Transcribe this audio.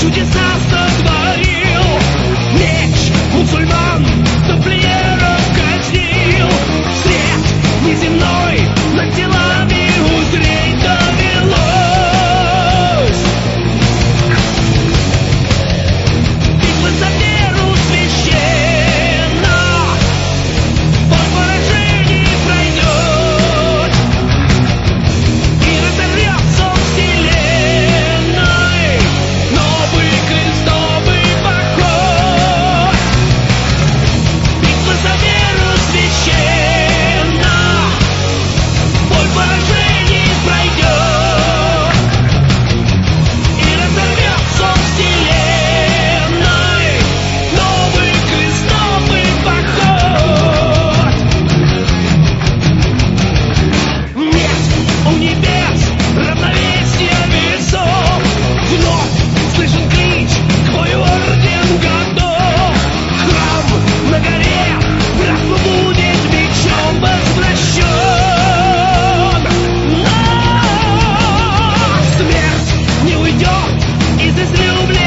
чудеса сотворил. Меч мусульман тамплиеров казнил. Свет неземной над телами узреть довелось. Битва за веру священна, бой поражений пройдет, и разорвется вселенной новый крестовый поход. Битва за веру священна, бой поражений пройдет, и разорвется вселенной новый крестовый поход. Нет у небес равновесия весов, вновь слышен клич к бою орден готов. Храм на горе братству будет мечом возвращен. Но смерть не уйдет из излюбленных